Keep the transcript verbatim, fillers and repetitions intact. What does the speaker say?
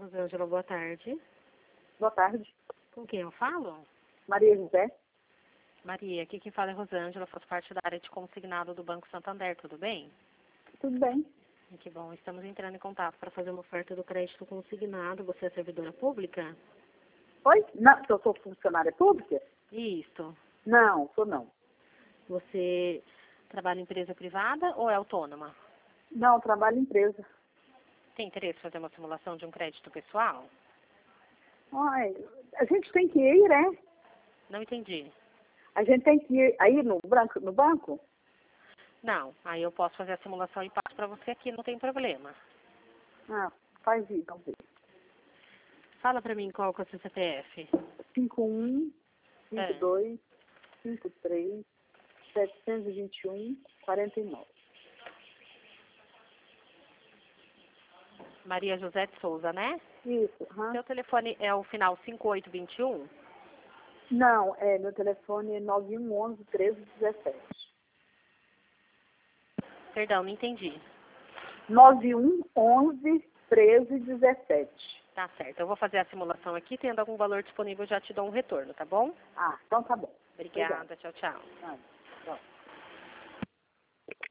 Rosângela, boa tarde. Boa tarde. Com quem eu falo? Maria José. Maria, aqui quem fala é Rosângela, faço parte da área de consignado do Banco Santander, tudo bem? Tudo bem? Que bom, estamos entrando em contato para fazer uma oferta do crédito consignado. Você é servidora pública? Oi? Não, se eu sou funcionária pública? Isso. Não, sou não. Você trabalha em empresa privada ou é autônoma? Não, trabalho em empresa. Tem interesse em fazer uma simulação de um crédito pessoal? Ai, a gente tem que ir, né? Não entendi. A gente tem que ir aí no banco? No banco? Não, aí eu posso fazer a simulação e passo para você aqui, não tem problema. Ah, faz isso, então. Fala para mim qual que é o seu C P F. cinco um, É. cinco dois, cinco três, setecentos e vinte e um, quarenta e nove. Maria José de Souza, né? Isso, aham. Seu telefone é o final cinco oito dois um? Não, é, meu telefone é nove um onze, treze dezessete. Perdão, não entendi. nove um onze, treze dezessete. Tá certo, eu vou fazer a simulação aqui, tendo algum valor disponível, eu já te dou um retorno, tá bom? Ah, então tá bom. Obrigada, Obrigada. tchau, tchau. Ah.